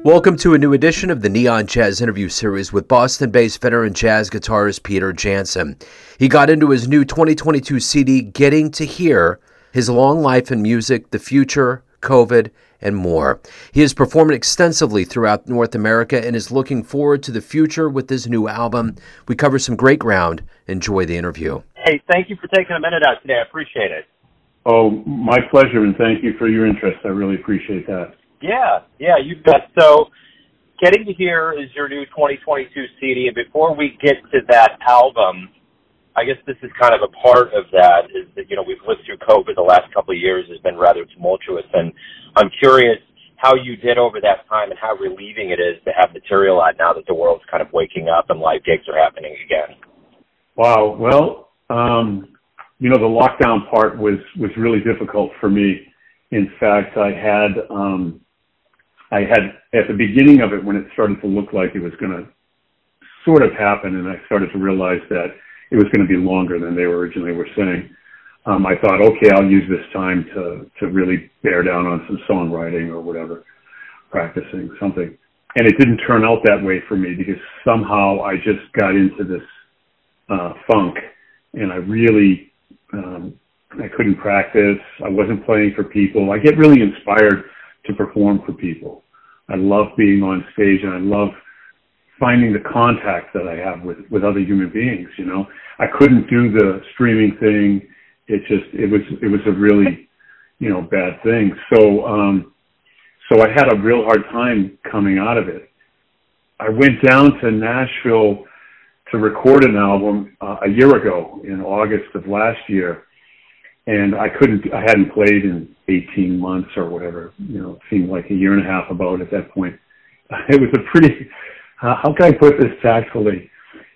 Welcome to a new edition of the Neon Jazz interview series with Boston-based veteran jazz guitarist Peter Jansen. He got into his new 2022 CD, Getting to Hear, his long life in music, the future, COVID, and more. He has performed extensively throughout North America and is looking forward to the future with his new album. We cover some great ground. Enjoy the interview. Hey, thank you for taking a minute out today. I appreciate it. Oh, my pleasure, and thank you for your interest. I really appreciate that. Yeah, you bet. So, Getting to Hear is your new 2022 CD, and before we get to that album, I guess this is kind of a part of that, is that, we've lived through COVID. The last couple of years has been rather tumultuous, and I'm curious how you did over that time and how relieving it is to have material out now that the world's kind of waking up and live gigs are happening again. Wow. Well, the lockdown part was really difficult for me. In fact, I had at the beginning of it, when it started to look like it was going to sort of happen, and I started to realize that it was going to be longer than they originally were saying, I thought, okay, I'll use this time to really bear down on some songwriting or whatever, practicing something. And it didn't turn out that way for me, because somehow I just got into this funk, and I really, I couldn't practice. I wasn't playing for people. I get really inspired to perform for people. I love being on stage, and I love finding the contact that I have with other human beings. I couldn't do the streaming thing. It was a really, bad thing. So I had a real hard time coming out of it. I went down to Nashville to record an album a year ago in August of last year. And I hadn't played in 18 months or whatever, it seemed like a year and a half about at that point. It was a pretty, how can I put this tactfully?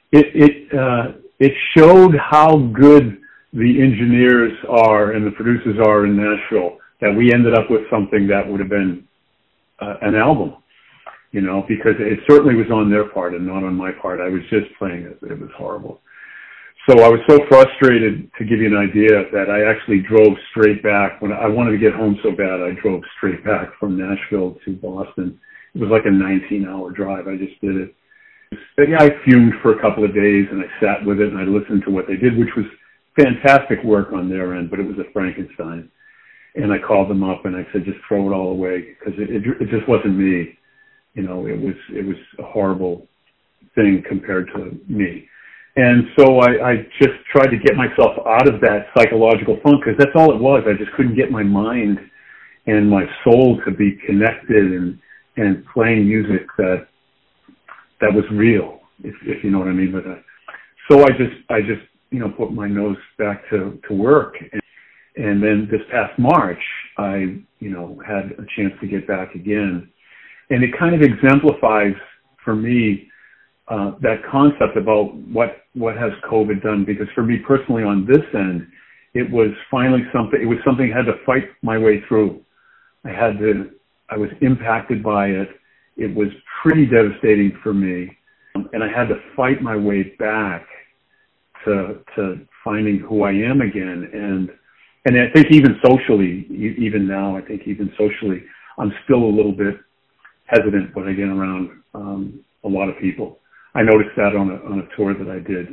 It showed how good the engineers are and the producers are in Nashville, that we ended up with something that would have been an album, because it certainly was on their part and not on my part. I was just playing it. It was horrible. So I was so frustrated, to give you an idea, that I actually drove straight back. When I wanted to get home so bad, I drove straight back from Nashville to Boston. It was like a 19-hour drive. I just did it. I fumed for a couple of days, and I sat with it, and I listened to what they did, which was fantastic work on their end, but it was a Frankenstein. And I called them up, and I said, just throw it all away, because it just wasn't me. It was a horrible thing compared to me. And so I just tried to get myself out of that psychological funk, because that's all it was. I just couldn't get my mind and my soul to be connected and playing music that was real, if you know what I mean by that. So I just put my nose back to work. And then this past March, I had a chance to get back again. And it kind of exemplifies for me that concept about what has COVID done, because for me personally on this end, it was finally something I had to fight my way through. I was impacted by it. It was pretty devastating for me. And I had to fight my way back to finding who I am again. And I think even socially, even now, I'm still a little bit hesitant when I get around a lot of people. I noticed that on a tour that I did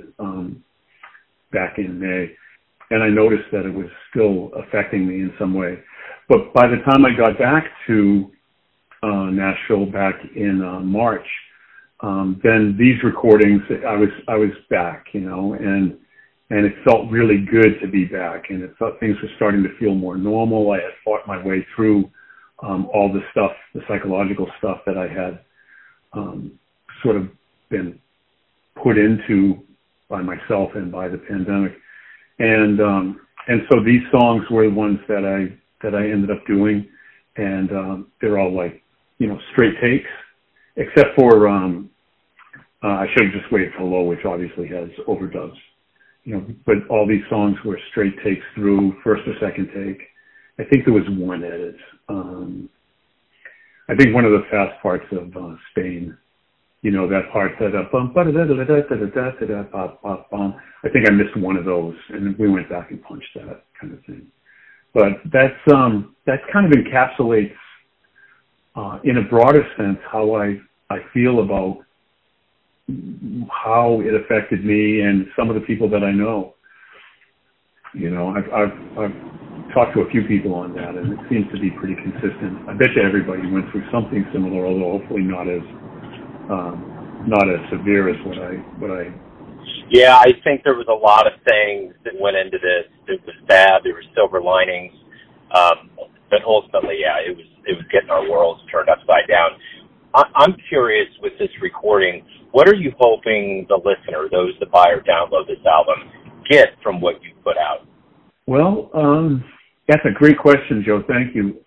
back in May, and I noticed that it was still affecting me in some way. But by the time I got back to Nashville back in March, then these recordings, I was back, and it felt really good to be back, and it felt things were starting to feel more normal. I had fought my way through all the stuff, the psychological stuff that I had sort of been put into by myself and by the pandemic, and so these songs were the ones that I ended up doing, and they're all like straight takes, except for I should have just waited for Hello, which obviously has overdubs, but all these songs were straight takes through, first or second take. I think there was one edit. I think one of the fast parts of Spain, that part that I think I missed one of those, and we went back and punched that kind of thing. But that kind of encapsulates in a broader sense, how I feel about how it affected me and some of the people that I know. You know, I've talked to a few people on that, and it seems to be pretty consistent. I bet you everybody went through something similar, although hopefully not as severe as what I. Yeah, I think there was a lot of things that went into this. It was bad. There were silver linings, but ultimately, yeah, it was getting our worlds turned upside down. I'm curious with this recording, what are you hoping the listener, those that buy or download this album, get from what you put out? Well, that's a great question, Joe. Thank you.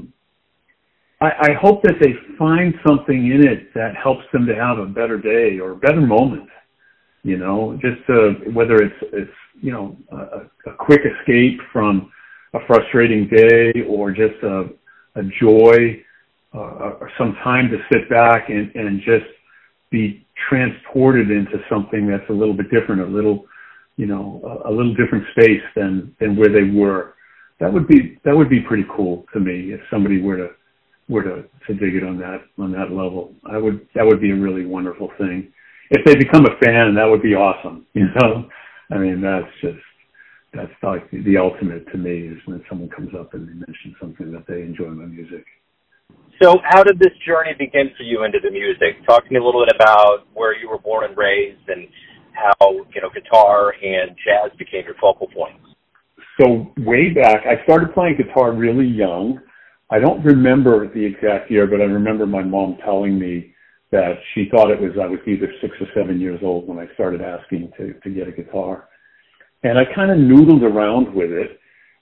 I hope that they find something in it that helps them to have a better day or a better moment. You know, just whether it's you know a quick escape from a frustrating day or just a joy or some time to sit back and just be transported into something that's a little bit different, a little different space than where they were. That would be pretty cool to me if somebody were to dig it on that level. That would be a really wonderful thing. If they become a fan, that would be awesome. You know, I mean, that's like the ultimate to me is when someone comes up and they mention something that they enjoy my music. So how did this journey begin for you into the music? Talk to me a little bit about where you were born and raised and how, you know, guitar and jazz became your focal points. So way back, I started playing guitar really young. I don't remember the exact year, but I remember my mom telling me that she thought I was either 6 or 7 years old when I started asking to get a guitar. And I kind of noodled around with it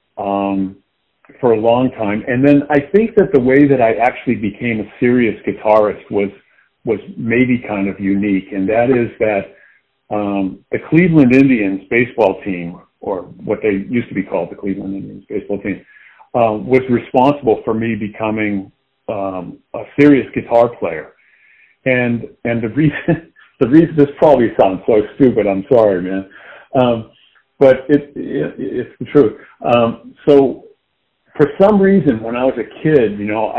for a long time. And then I think that the way that I actually became a serious guitarist was maybe kind of unique. And that is that the Cleveland Indians baseball team, or what they used to be called the Cleveland Indians baseball team, was responsible for me becoming a serious guitar player. And the reason this probably sounds so stupid, I'm sorry, man. But it's the truth. So for some reason, when I was a kid, you know,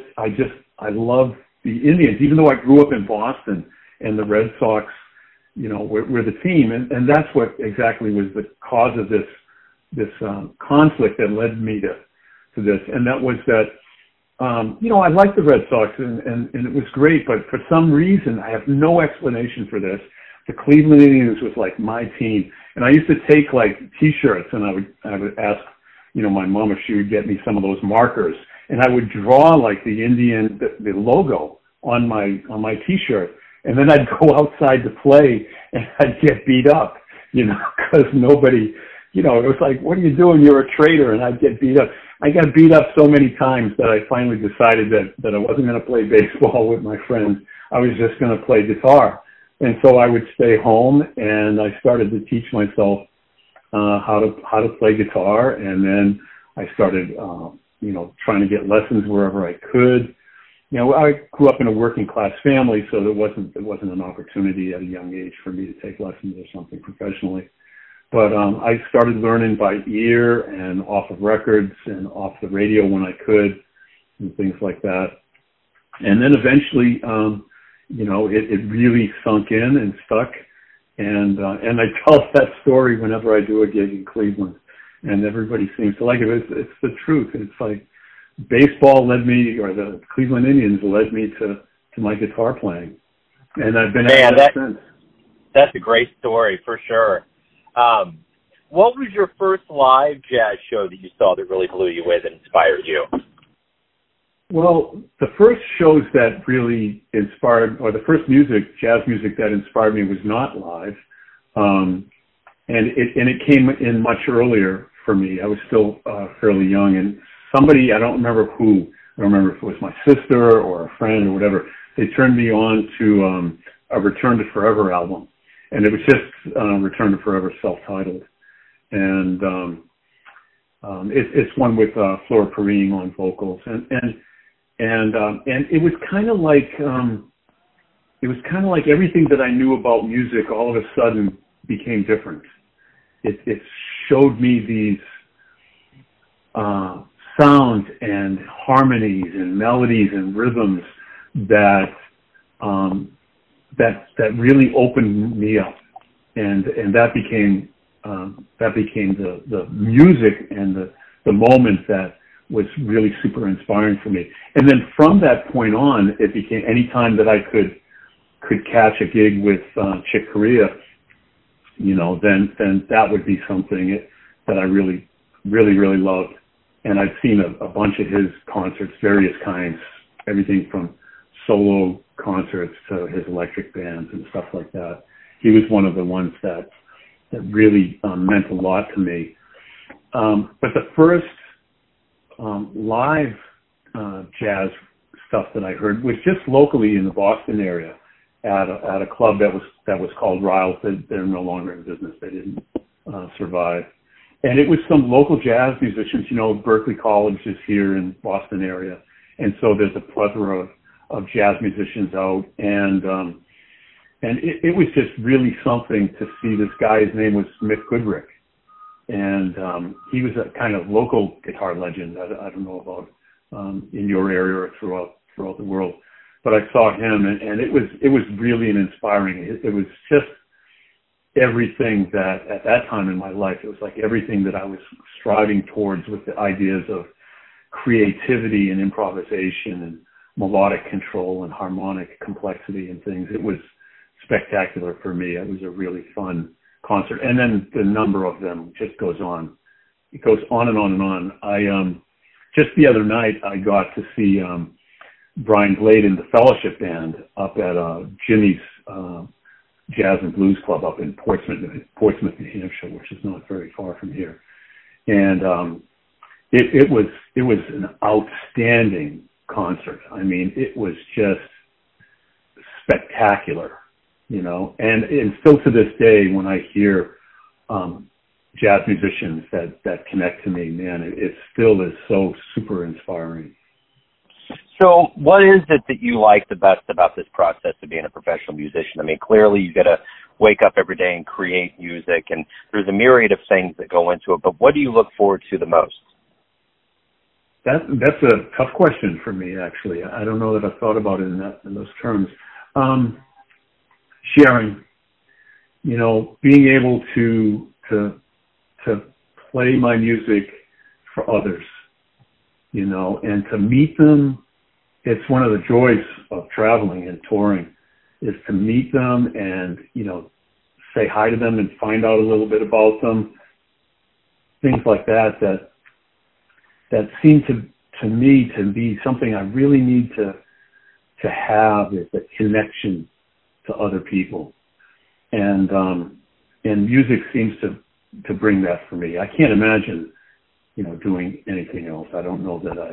I loved the Indians, even though I grew up in Boston and the Red Sox, you know, were the team. And that's what exactly was the cause of this conflict that led me to this. And that was that, you know, I liked the Red Sox and it was great, but for some reason, I have no explanation for this. The Cleveland Indians was like my team. And I used to take like T-shirts and I would ask, you know, my mom if she would get me some of those markers. And I would draw like the Indian, the logo on my T-shirt. And then I'd go outside to play and I'd get beat up, you know, because nobody, you know, it was like, what are you doing? You're a traitor. And I'd get beat up. I got beat up so many times that I finally decided that I wasn't going to play baseball with my friends. I was just going to play guitar. And so I would stay home and I started to teach myself how to play guitar. And then I started, you know, trying to get lessons wherever I could. You know, I grew up in a working class family, so there wasn't an opportunity at a young age for me to take lessons or something professionally. But I started learning by ear and off of records and off the radio when I could and things like that. And then eventually, you know, it really sunk in and stuck. And I tell that story whenever I do a gig in Cleveland, and everybody seems to like it. It's the truth. It's like baseball led me, or the Cleveland Indians led me to my guitar playing. And I've been at it since. That's a great story for sure. What was your first live jazz show that you saw that really blew you away, that inspired you? Well, the first shows that really inspired, or the first jazz music that inspired me was not live. And it came in much earlier for me. I was still fairly young, and somebody, I don't remember who, I don't remember if it was my sister or a friend or whatever, they turned me on to a Return to Forever album. And it was just Return to Forever self-titled. And it's one with Flora Purim on vocals. And it was kind of like everything that I knew about music all of a sudden became different. It showed me these sounds and harmonies and melodies and rhythms that that really opened me up, and that became the music and the moment that was really super inspiring for me. And then from that point on, it became any time that I could catch a gig with Chick Corea, then that would be something that I really loved. And I've seen a bunch of his concerts, various kinds, everything from solo concerts to his electric bands and stuff like that. He was one of the ones that really meant a lot to me. But the first live jazz stuff that I heard was just locally in the Boston area at a club that was called Riles. They're no longer in business. They didn't survive. And it was some local jazz musicians. Berkeley College is here in Boston area, and so there's a plethora of jazz musicians out. And it was just really something to see this guy. His name was Mick Goodrick, and he was a kind of local guitar legend. I don't know about in your area or throughout the world, but I saw him, and it was really an inspiring. It was just everything that at that time in my life, it was like everything that I was striving towards with the ideas of creativity and improvisation and melodic control and harmonic complexity and things. It was spectacular for me. It was a really fun concert. And then the number of them just goes on. It goes on and on and on. I just the other night, I got to see Brian Blade and the Fellowship Band up at Jimmy's Jazz and Blues Club up in Portsmouth, New Hampshire, which is not very far from here. And it was an outstanding concert. I mean, it was just spectacular, and still to this day, when I hear jazz musicians that connect to me, man, it still is so super inspiring. So what is it that you like the best about this process of being a professional musician? I mean, clearly you got to wake up every day and create music, and there's a myriad of things that go into it, but what do you look forward to the most? That's a tough question for me, actually. I don't know that I've thought about it in those terms. Sharing, being able to play my music for others, and to meet them. It's one of the joys of traveling and touring, is to meet them and, say hi to them and find out a little bit about them. Things like that seem to me to be something I really need to have, is a connection to other people. And music seems to bring that for me. I can't imagine, doing anything else. I don't know that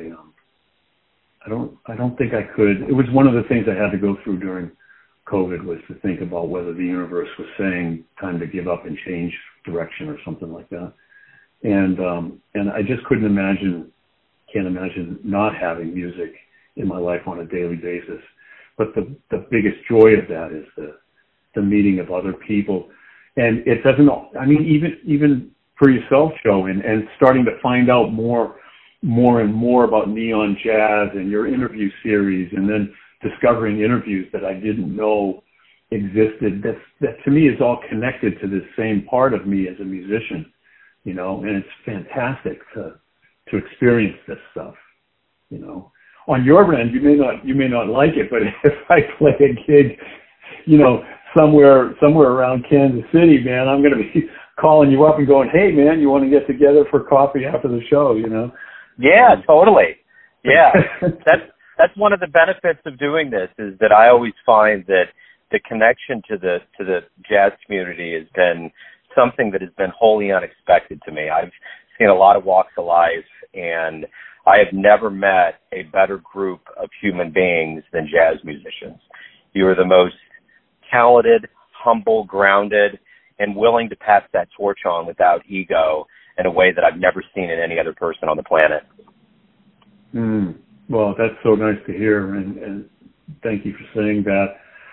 I don't think I could. It was one of the things I had to go through during COVID, was to think about whether the universe was saying time to give up and change direction or something like that. And I just can't imagine not having music in my life on a daily basis. But the biggest joy of that is the meeting of other people. And it doesn't, even for yourself, Joe, and starting to find out more and more about Neon Jazz and your interview series, and then discovering interviews that I didn't know existed. That to me is all connected to this same part of me as a musician, and it's fantastic to experience this stuff, On your end, you may not like it, but if I play a gig, somewhere around Kansas City, man, I'm going to be calling you up and going, hey, man, you want to get together for coffee after the show, Yeah, totally. Yeah. That's one of the benefits of doing this, is that I always find that the connection to the jazz community has been something that has been wholly unexpected to me. I've seen a lot of walks of life, and I have never met a better group of human beings than jazz musicians. You are the most talented, humble, grounded, and willing to pass that torch on without ego in a way that I've never seen in any other person on the planet. Well, that's so nice to hear, and thank you for saying that.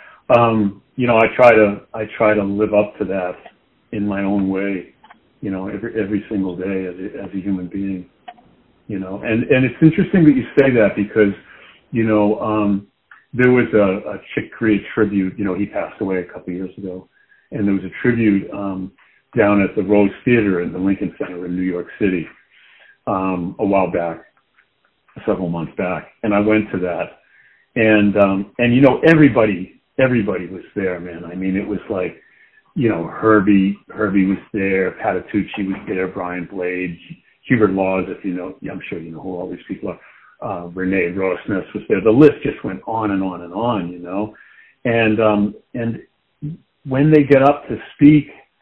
I try to live up to that in my own way, every single day as a human being. you know. And it's interesting that you say that because, you know, there was a Chick Corea tribute. You know, he passed away a couple of years ago, and there was a tribute down at the Rose Theater in the Lincoln Center in New York City a while back, several months back, and I went to that, and you know, everybody was there, man. I mean, it was like, you know, Herbie was there, Patitucci was there, Brian Blade, Hubert Laws, if you know, I'm sure you know who all these people are. Renee Rosnes was there. The list just went on and on and on, you know. And when they get up to speak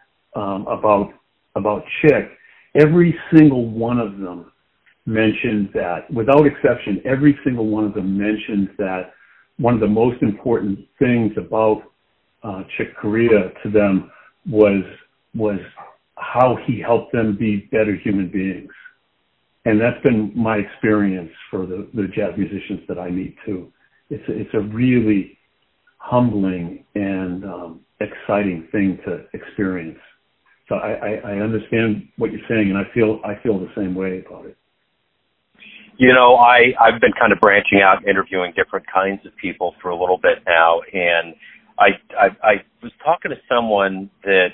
about Chick, every single one of them mentioned that, without exception, every single one of them mentioned that one of the most important things about Chick Corea to them was how he helped them be better human beings. And that's been my experience for the jazz musicians that I meet too. It's a really humbling and exciting thing to experience. So I understand what you're saying, and I feel the same way about it. You know, I've been kind of branching out, interviewing different kinds of people for a little bit now, and I was talking to someone that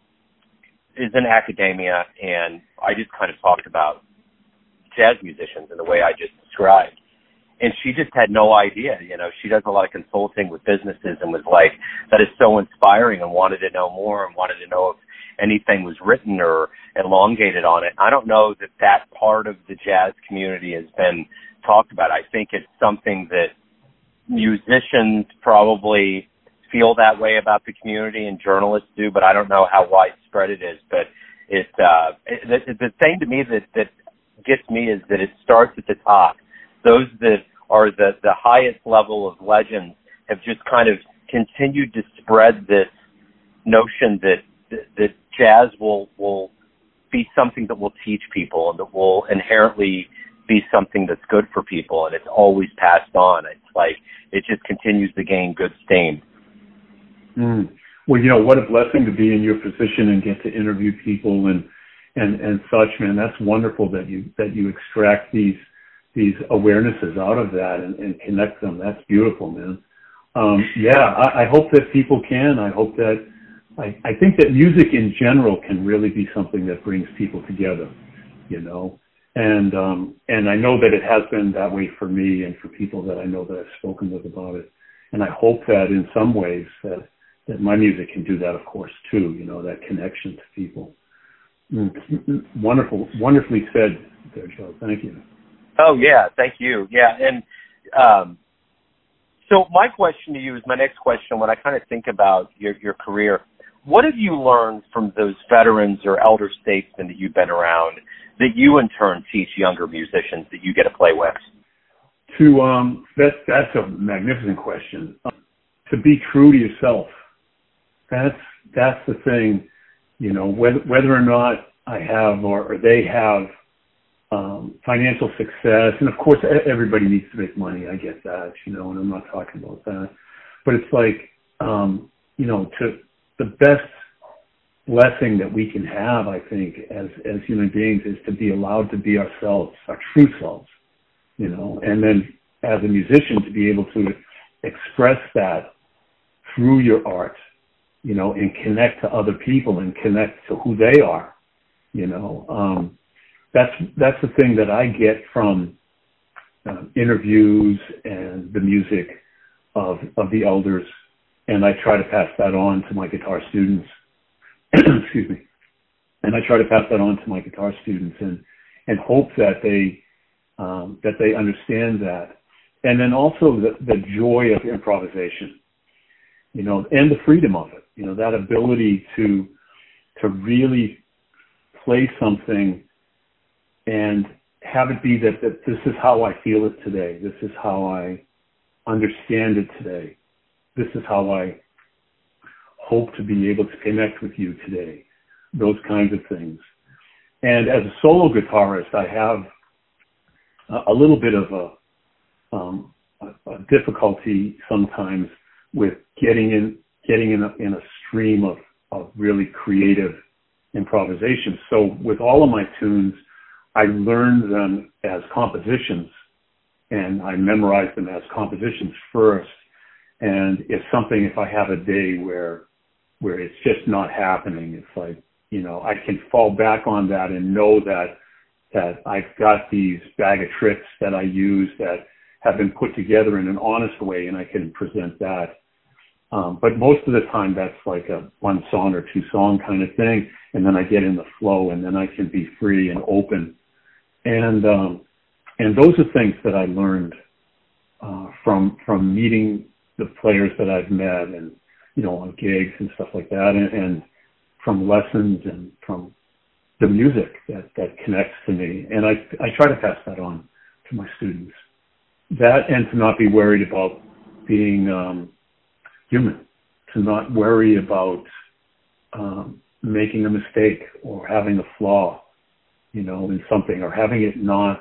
is in academia, and I just kind of talked about jazz musicians in the way I just described. And she just had no idea. You know, she does a lot of consulting with businesses and was like, that is so inspiring, and wanted to know more and wanted to know if anything was written or elongated on it. I don't know that part of the jazz community has been talked about. I think it's something that musicians probably feel that way about the community, and journalists do, but I don't know how widespread it is. But the thing to me that gets me is that it starts at the top. Those that are the highest level of legends have just kind of continued to spread this notion that jazz will be something that will teach people and that will inherently be something that's good for people, and it's always passed on. It's like it just continues to gain good steam. Well, you know, what a blessing to be in your position and get to interview people and such, man. That's wonderful that you extract these awarenesses out of that and connect them. That's beautiful, man. I hope that people can. I hope that I think that music in general can really be something that brings people together, you know. And I know that it has been that way for me and for people that I know that I've spoken with about it. And I hope that in some ways that my music can do that, of course, too, you know, that connection to people. Wonderfully said there, Joe. Thank you. Oh, yeah. Thank you. Yeah. And so my question to you is my next question. When I kind of think about your career, what have you learned from those veterans or elder statesmen that you've been around that you in turn teach younger musicians that you get to play with? That's a magnificent question. To be true to yourself. That's the thing, you know, whether or not I have or they have financial success. And of course, everybody needs to make money. I get that, you know, and I'm not talking about that. But it's like, you know, the best blessing that we can have, I think, as human beings is to be allowed to be ourselves, our true selves, you know, and then as a musician to be able to express that through your art, you know, and connect to other people and connect to who they are, you know. That's the thing that I get from interviews and the music of the elders, and I try to pass that on to my guitar students. Excuse me. And I try to pass that on to my guitar students and hope that they understand that, and then also the joy of improvisation, you know, and the freedom of it, you know, that ability to really play something and have it be that this is how I feel it today. This is how I understand it today. This is how I hope to be able to connect with you today. Those kinds of things. And as a solo guitarist, I have a little bit of a difficulty sometimes with getting in a stream of really creative improvisation. So with all of my tunes, I learned them as compositions, and I memorized them as compositions first. And if I have a day where it's just not happening, it's like, I can fall back on that and know that I've got these bag of tricks that I use that have been put together in an honest way, and I can present that. But most of the time, that's like a 1 song or 2 song kind of thing, and then I get in the flow, and then I can be free and open. And those are things that I learned from meeting the players that I've met, and on gigs and stuff like that, and from lessons and from the music that connects to me. And I try to pass that on to my students. That, and to not be worried about being human, to not worry about making a mistake or having a flaw, in something, or having it not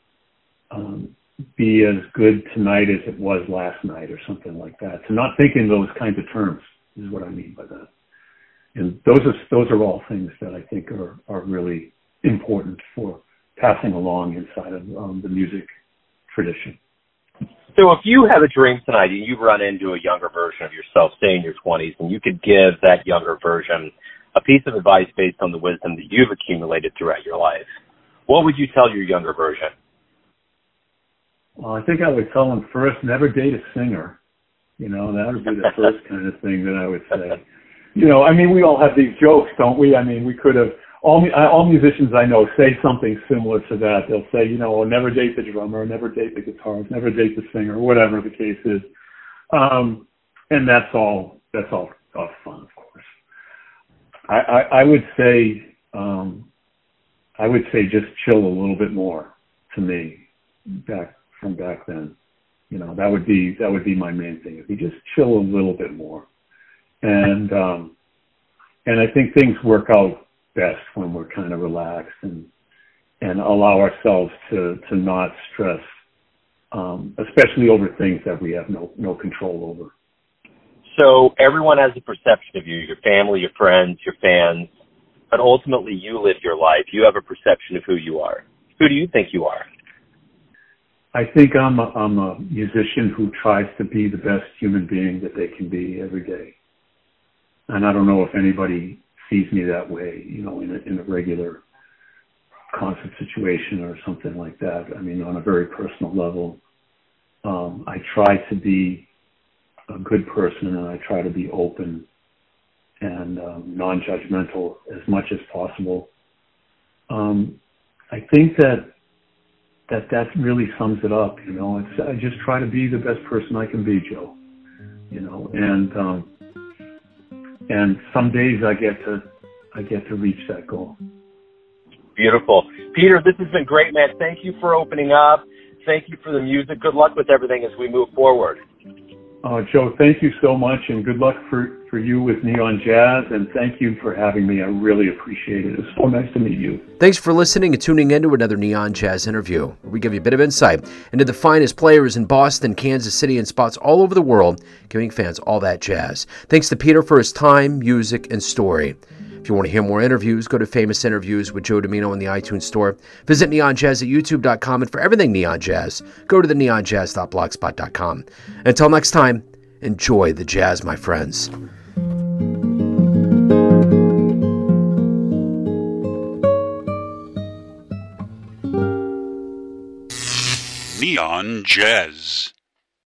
be as good tonight as it was last night or something like that. To not think in those kinds of terms is what I mean by that. And those are all things that I think are really important for passing along inside of the music tradition. So if you have a dream tonight and you run into a younger version of yourself, say in your 20s, and you could give that younger version a piece of advice based on the wisdom that you've accumulated throughout your life, what would you tell your younger version? Well, I think I would tell them first, never date a singer. That would be the first kind of thing that I would say. We all have these jokes, don't we? We could have, all musicians I know say something similar to that. They'll say, never date the drummer, never date the guitarist, never date the singer, whatever the case is. And that's all fun, of course. I would say just chill a little bit more, to me, back then. That would be my main thing. If you just chill a little bit more. And I think things work out best when we're kind of relaxed and allow ourselves to not stress, especially over things that we have no control over. So everyone has a perception of you, your family, your friends, your fans, but ultimately you live your life. You have a perception of who you are. Who do you think you are? I think I'm a musician who tries to be the best human being that they can be every day. And I don't know if anybody sees me that way, in a regular concert situation or something like that. On a very personal level, I try to be a good person, and I try to be open and non-judgmental as much as possible. I think that really sums it up. I just try to be the best person I can be, Joe. And some days I get to reach that goal. Beautiful. Peter, this has been great, man. Thank you for opening up. Thank you for the music. Good luck with everything as we move forward. Joe, thank you so much, and good luck for you with Neon Jazz, and thank you for having me. I really appreciate it. It's so nice to meet you. Thanks for listening and tuning in to another Neon Jazz interview, where we give you a bit of insight into the finest players in Boston, Kansas City, and spots all over the world, giving fans all that jazz. Thanks to Peter for his time, music, and story. If you want to hear more interviews, go to Famous Interviews with Joe Domino in the iTunes Store. Visit neonjazz at youtube.com, and for everything Neon Jazz, go to the neonjazz.blogspot.com. Until next time, enjoy the jazz, my friends. Neon Jazz.